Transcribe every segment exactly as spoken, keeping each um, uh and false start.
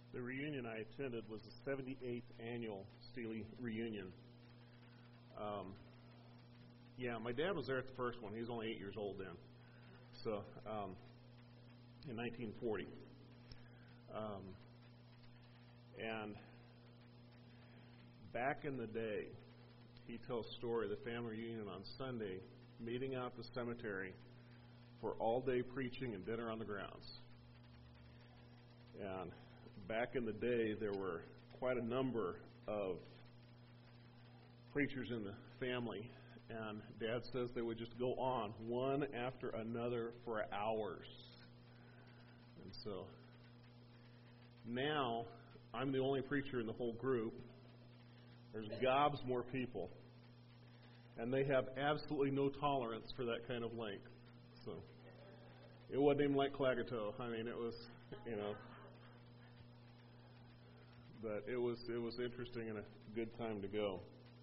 The reunion I attended was the seventy-eighth annual Steely reunion. Um, yeah, my dad was there at the first one. He was only eight years old then. So, um, in nineteen forty. Um, and back in the day, he tells a story of the family reunion on Sunday, meeting out at the cemetery for all-day preaching and dinner on the grounds. And back in the day, there were quite a number of preachers in the family, and Dad says they would just go on one after another for hours. And so now I'm the only preacher in the whole group. There's gobs more people, and they have absolutely no tolerance for that kind of length. So it wasn't even like Clagato. I mean, it was, you know, but it was it was interesting and a good time to go.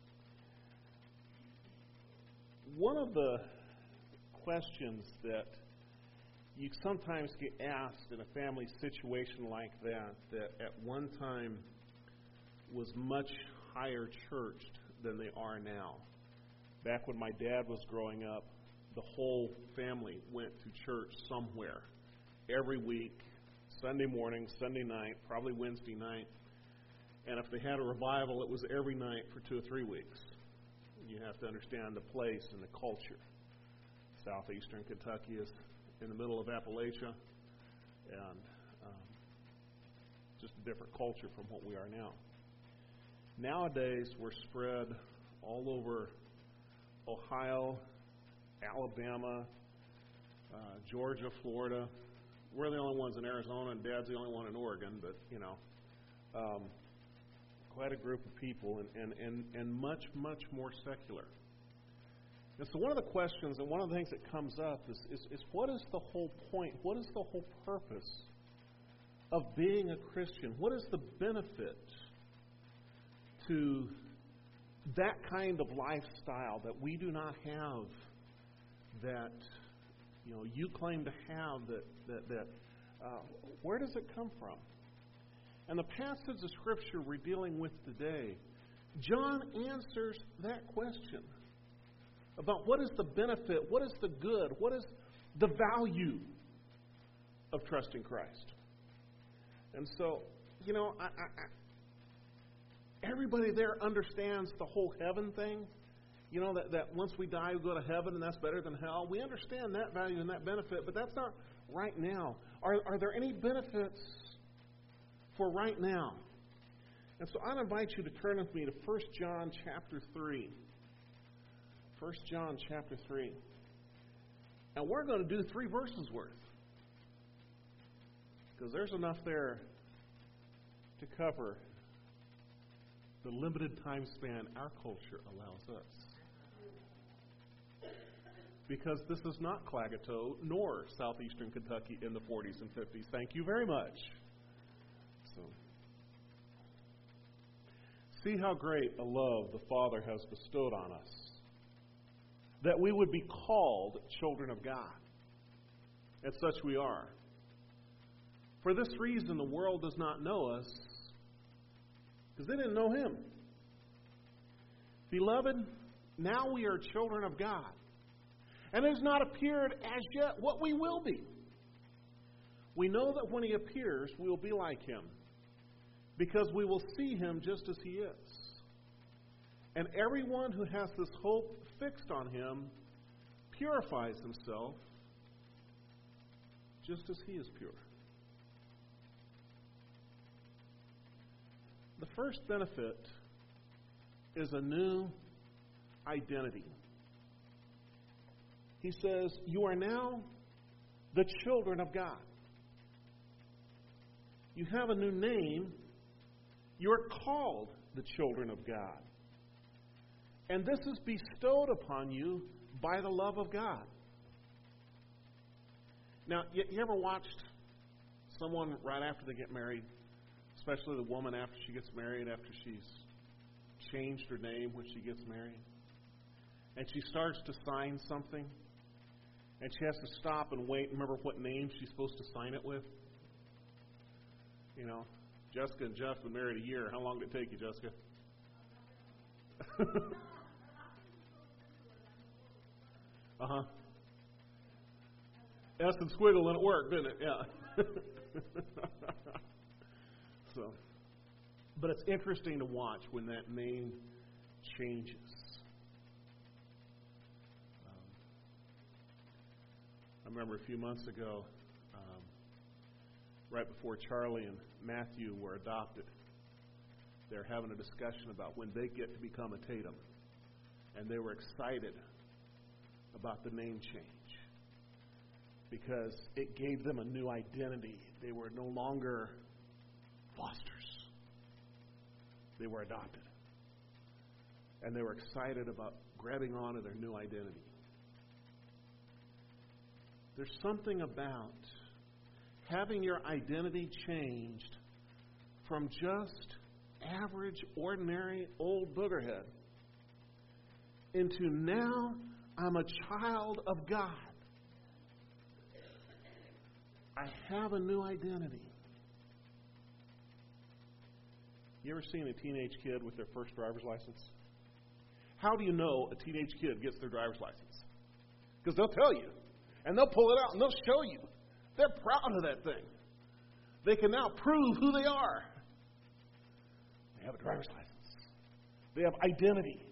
One of the questions that you sometimes get asked in a family situation like that, that at one time was much higher churched than they are now. Back when my dad was growing up, the whole family went to church somewhere every week, Sunday morning, Sunday night, probably Wednesday night. And if they had a revival, it was every night for two or three weeks. You have to understand the place and the culture. Southeastern Kentucky is in the middle of Appalachia, and um, just a different culture from what we are now. Nowadays, we're spread all over Ohio, Alabama, uh, Georgia, Florida. We're the only ones in Arizona, and Dad's the only one in Oregon, but, you know, um, quite a group of people, and, and, and, and much, much more secular. And so one of the questions and one of the things that comes up is, is, is what is the whole point? What is the whole purpose of being a Christian? What is the benefit to that kind of lifestyle that we do not have, that you know you claim to have? That that, that uh, where does it come from? And the passage of Scripture we're dealing with today, John answers that question about what is the benefit, what is the good, what is the value of trusting Christ. And so, you know, I, I, I, everybody there understands the whole heaven thing. You know, that, that once we die, we go to heaven, and that's better than hell. We understand that value and that benefit, but that's not right now. Are, are there any benefits for right now? And so I'd invite you to turn with me to First John chapter three. First John chapter three. And we're going to do three verses worth, because there's enough there to cover the limited time span our culture allows us. Because this is not Clagato nor Southeastern Kentucky in the forties and fifties. Thank you very much. So, see how great a love the Father has bestowed on us, that we would be called children of God. And such we are. For this reason, the world does not know us, because they didn't know Him. Beloved, now we are children of God. And it has not appeared as yet what we will be. We know that when He appears, we will be like Him, because we will see Him just as He is. And everyone who has this hope fixed on Him purifies himself just as He is pure. The first benefit is a new identity. He says, you are now the children of God. You have a new name. You are called the children of God. And this is bestowed upon you by the love of God. Now, you, you ever watched someone right after they get married, especially the woman after she gets married, after she's changed her name when she gets married, and she starts to sign something, and she has to stop and wait and remember what name she's supposed to sign it with? You know, Jessica and Jeff been married a year. How long did it take you, Jessica? uh-huh. S and squiggle and it worked, didn't it? Yeah. So, but it's interesting to watch when that name changes. Um, I remember a few months ago, um, right before Charlie and Matthew were adopted, they were having a discussion about when they get to become a Tatum. And they were excited about the name change because it gave them a new identity. They were no longer Fosters. They were adopted. And they were excited about grabbing onto their new identity. There's something about having your identity changed from just average, ordinary, old boogerhead into now I'm a child of God. I have a new identity. You ever seen a teenage kid with their first driver's license? How do you know a teenage kid gets their driver's license? Because they'll tell you. And they'll pull it out and they'll show you. They're proud of that thing. They can now prove who they are. They have a driver's license. They have identity.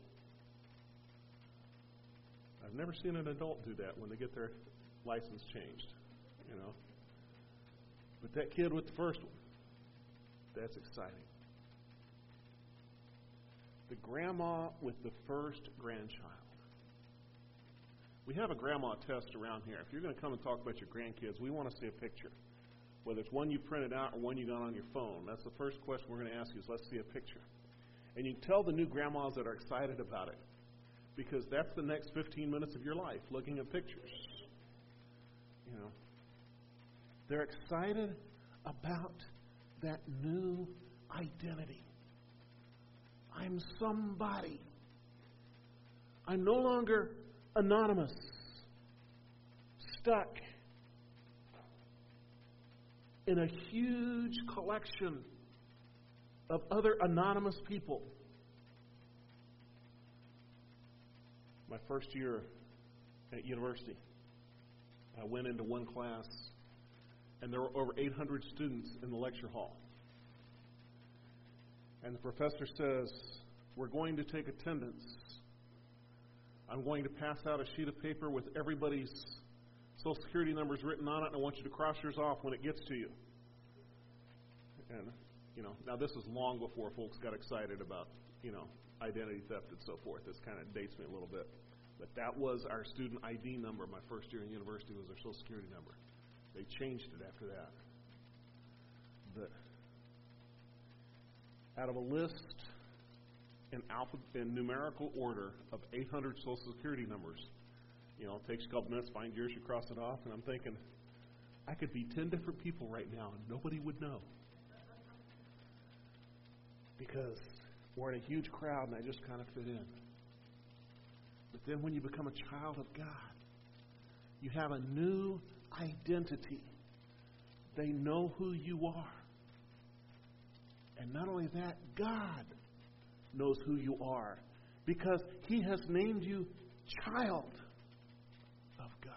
I've never seen an adult do that when they get their license changed, you know. But that kid with the first one, that's exciting. The grandma with the first grandchild. We have a grandma test around here. If you're going to come and talk about your grandkids, we want to see a picture. Whether it's one you printed out or one you got on your phone. That's the first question we're going to ask you is let's see a picture. And you can tell the new grandmas that are excited about it because that's the next fifteen minutes of your life, looking at pictures. You know, they're excited about that new identity. I'm somebody. I'm no longer anonymous, stuck in a huge collection of other anonymous people. My first year at university, I went into one class, and there were over eight hundred students in the lecture hall. And the professor says, we're going to take attendance. I'm going to pass out a sheet of paper with everybody's Social Security numbers written on it, and I want you to cross yours off when it gets to you. And, you know, now this is long before folks got excited about, you know, identity theft and so forth. This kind of dates me a little bit. But that was our student I D number. My first year in university was our Social Security number. They changed it after that. But out of a list in alpha, in numerical order of eight hundred Social Security numbers, you know, it takes a couple minutes, find yours, you cross it off, and I'm thinking, I could be ten different people right now and nobody would know. Because we're in a huge crowd and I just kind of fit in. But then when you become a child of God, you have a new identity. They know who you are. And not only that, God knows who you are because He has named you child of God.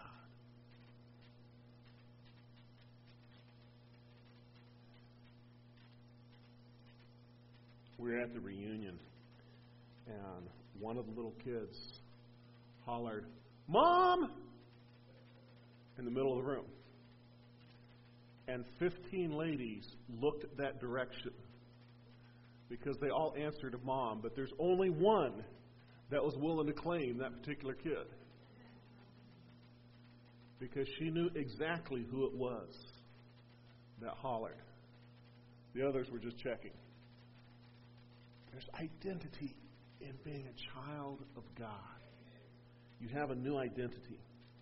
We were at the reunion, and one of the little kids hollered, "Mom!" in the middle of the room. And fifteen ladies looked that direction because they all answered Mom, but there's only one that was willing to claim that particular kid because she knew exactly who it was that hollered. The others were just checking. There's identity in being a child of God. You have a new identity.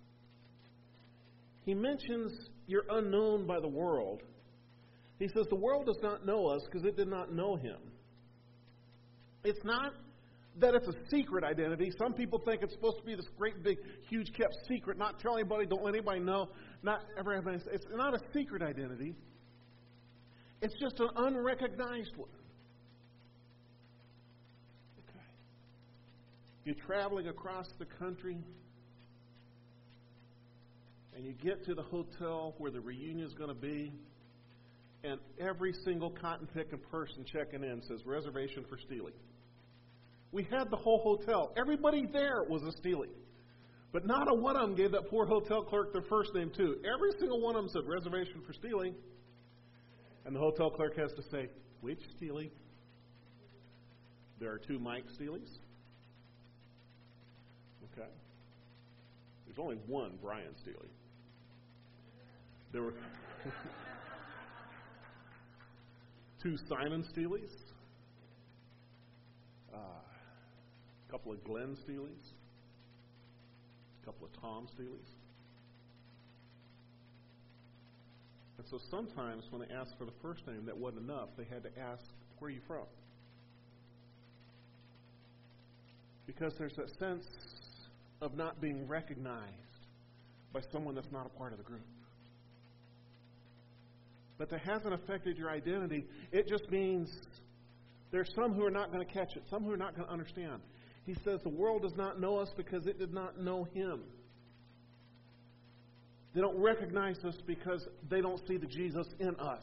He mentions you're unknown by the world. He says the world does not know us because it did not know Him. It's not that it's a secret identity. Some people think it's supposed to be this great, big, huge kept secret. Not tell anybody, don't let anybody know. Not ever have any, it's not a secret identity. It's just an unrecognized one. Okay. You're traveling across the country, and you get to the hotel where the reunion is going to be, and every single cotton-picking person checking in says reservation for Steely. We had the whole hotel. Everybody there was a Steely. But not a one of them gave that poor hotel clerk their first name, too. Every single one of them said reservation for Steely. And the hotel clerk has to say, which Steely? There are two Mike Steelys. Okay. There's only one Brian Steely. There were two Simon Steelys. Uh, a couple of Glenn Steelys. A couple of Tom Steelys. And so sometimes when they asked for the first name, that wasn't enough. They had to ask, where are you from? Because there's that sense of not being recognized by someone that's not a part of the group. But that hasn't affected your identity. It just means there's some who are not going to catch it, some who are not going to understand. He says the world does not know us because it did not know Him. They don't recognize us because they don't see the Jesus in us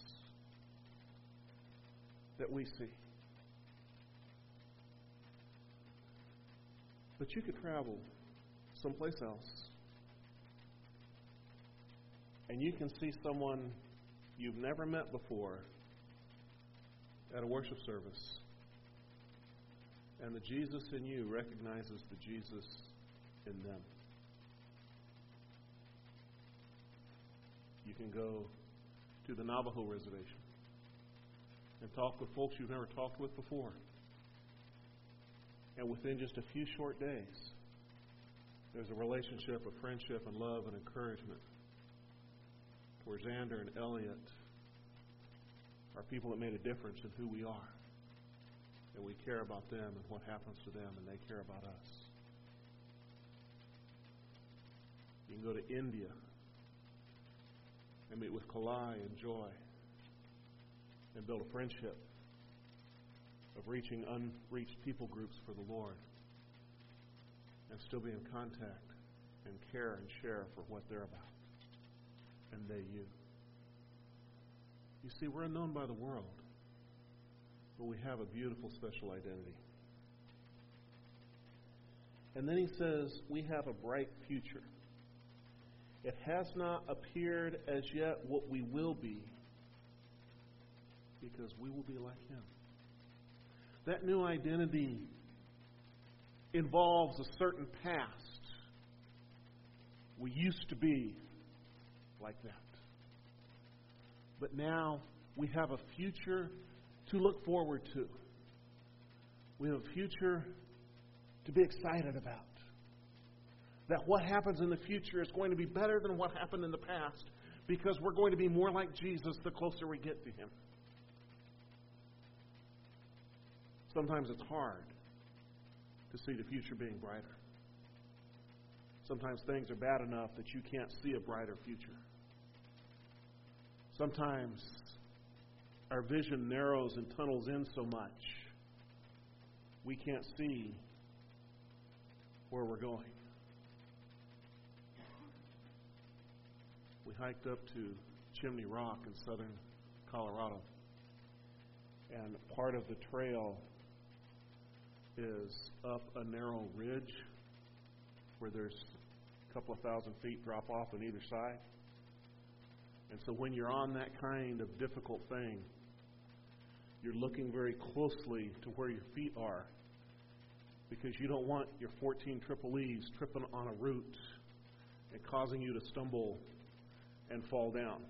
that we see. But you could travel someplace else, and you can see someone you've never met before at a worship service, and the Jesus in you recognizes the Jesus in them. You can go to the Navajo reservation and talk with folks you've never talked with before. And within just a few short days, there's a relationship of friendship and love and encouragement where Xander and Elliot are people that made a difference in who we are. And we care about them and what happens to them, and they care about us. You can go to India and meet with Kalai and Joy and build a friendship of reaching unreached people groups for the Lord and still be in contact and care and share for what they're about, and they you. You see, we're unknown by the world, but we have a beautiful special identity. And then he says, we have a bright future. It has not appeared as yet what we will be, because we will be like Him. That new identity involves a certain past. We used to be like that. But now we have a future to look forward to. We have a future to be excited about. That what happens in the future is going to be better than what happened in the past, because we're going to be more like Jesus the closer we get to Him. Sometimes it's hard to see the future being brighter. Sometimes things are bad enough that you can't see a brighter future. Sometimes our vision narrows and tunnels in so much we can't see where we're going. We hiked up to Chimney Rock in southern Colorado, and part of the trail is up a narrow ridge where there's a couple of thousand feet drop off on either side. And so when you're on that kind of difficult thing, you're looking very closely to where your feet are, because you don't want your fourteen triple E's tripping on a root and causing you to stumble and fall down.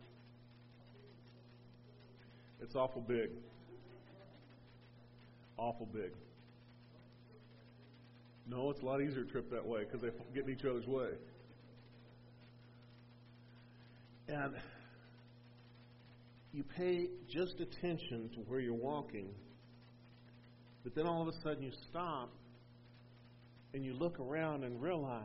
It's awful big. Awful big. No, it's a lot easier to trip that way because they get in each other's way. And you pay just attention to where you're walking, but then all of a sudden you stop and you look around and realize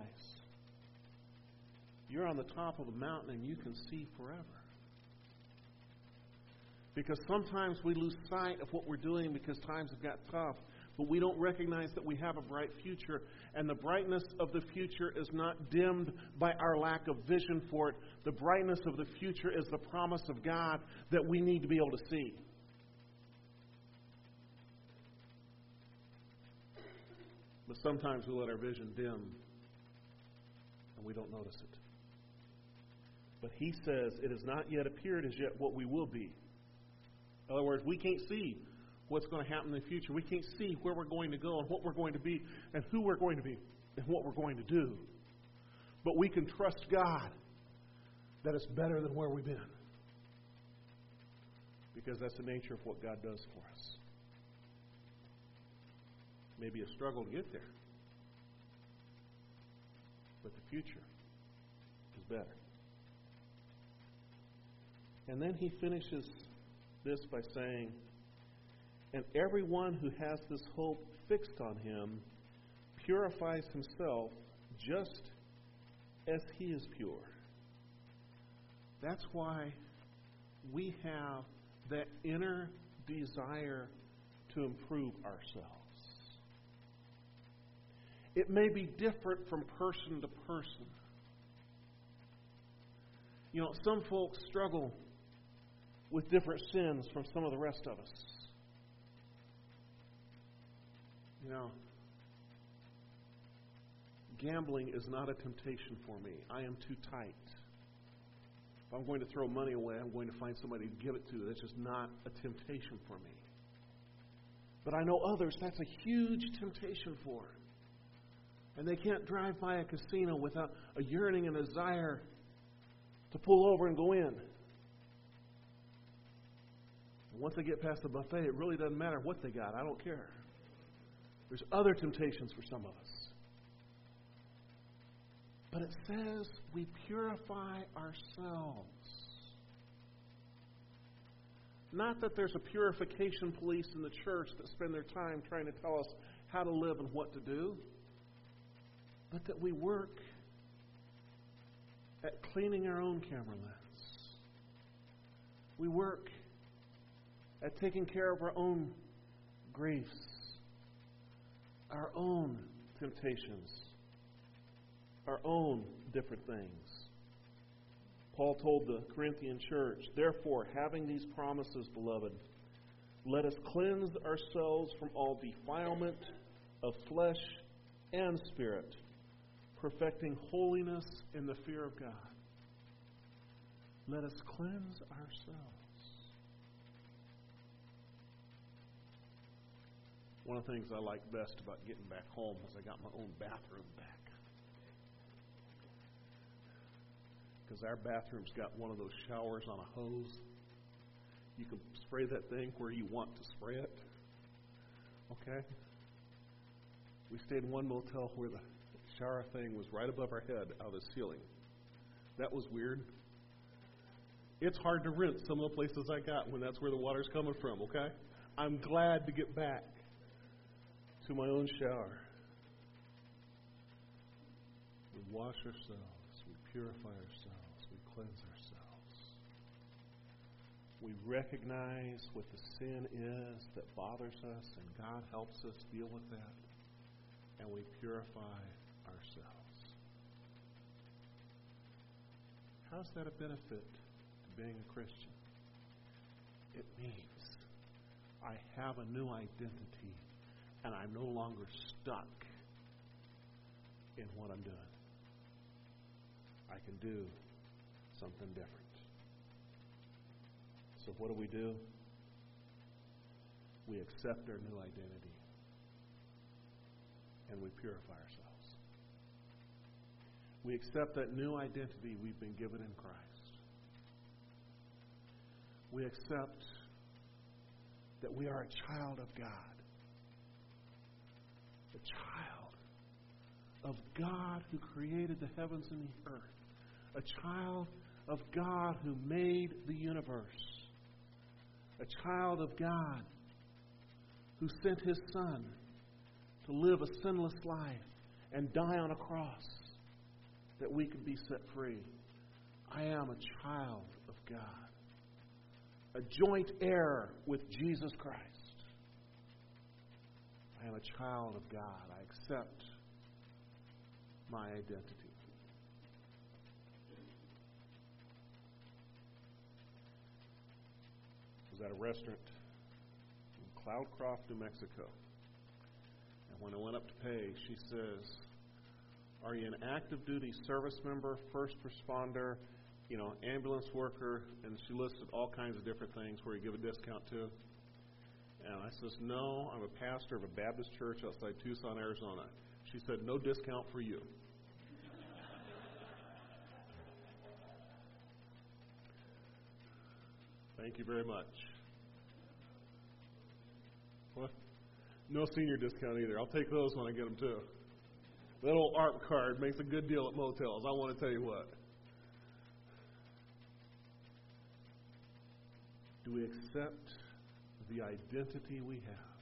you're on the top of a mountain and you can see forever. Because sometimes we lose sight of what we're doing because times have got tough, but we don't recognize that we have a bright future. And the brightness of the future is not dimmed by our lack of vision for it. The brightness of the future is the promise of God that we need to be able to see. But sometimes we let our vision dim and we don't notice it. But he says it has not yet appeared as yet what we will be. In other words, we can't see what's going to happen in the future. We can't see where we're going to go and what we're going to be and who we're going to be and what we're going to do. But we can trust God that it's better than where we've been. Because that's the nature of what God does for us. Maybe a struggle to get there. But the future is better. And then he finishes this by saying, and everyone who has this hope fixed on him purifies himself just as he is pure. That's why we have that inner desire to improve ourselves. It may be different from person to person. You know, some folks struggle with different sins from some of the rest of us. You know, gambling is not a temptation for me. I am too tight. If I'm going to throw money away, I'm going to find somebody to give it to. That's just not a temptation for me. But I know others, that's a huge temptation for them. And they can't drive by a casino without a yearning and a desire to pull over and go in. And once they get past the buffet, it really doesn't matter what they got. I don't care. There's other temptations for some of us. But it says we purify ourselves. Not that there's a purification police in the church that spend their time trying to tell us how to live and what to do, but that we work at cleaning our own camera lens. We work at taking care of our own griefs, our own temptations, our own different things. Paul told the Corinthian church, therefore, having these promises, beloved, let us cleanse ourselves from all defilement of flesh and spirit, perfecting holiness in the fear of God. Let us cleanse ourselves. One of the things I like best about getting back home is I got my own bathroom back. Because our bathroom's got one of those showers on a hose. You can spray that thing where you want to spray it. Okay? We stayed in one motel where the shower thing was right above our head out of the ceiling. That was weird. It's hard to rinse some of the places I got when that's where the water's coming from, okay? I'm glad to get back to my own shower. We wash ourselves. We purify ourselves. We cleanse ourselves. We recognize what the sin is that bothers us, and God helps us deal with that. And we purify ourselves. How's that a benefit to being a Christian? It means I have a new identity, and I'm no longer stuck in what I'm doing. I can do something different. So what do we do? We accept our new identity, and we purify ourselves. We accept that new identity we've been given in Christ. We accept that we are a child of God. A child of God who created the heavens and the earth. A child of God who made the universe. A child of God who sent His Son to live a sinless life and die on a cross that we could be set free. I am a child of God. a joint heir with Jesus Christ. I am a child of God. I accept my identity. I was at a restaurant in Cloudcroft, New Mexico. And when I went up to pay, she says, "Are you an active duty service member, first responder, you know, ambulance worker?" And she listed all kinds of different things where you give a discount to. And I says, "No, I'm a pastor of a Baptist church outside Tucson, Arizona." She said, "No discount for you." Thank you very much. What? No senior discount either. I'll take those when I get them too. That old A R P card makes a good deal at motels. I want to tell you what. Do we accept the identity we have?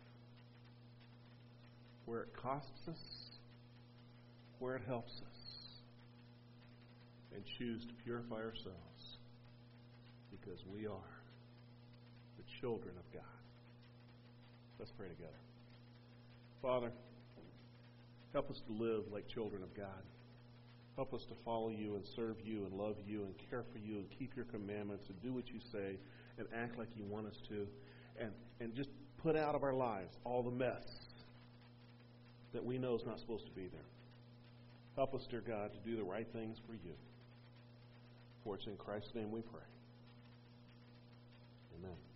Where it costs us, where it helps us, and choose to purify ourselves because we are the children of God. Let's pray together. Father, help us to live like children of God. Help us to follow you and serve you and love you and care for you and keep your commandments and do what you say and act like you want us to. And, and just put out of our lives all the mess that we know is not supposed to be there. Help us, dear God, to do the right things for you. For it's in Christ's name we pray. Amen.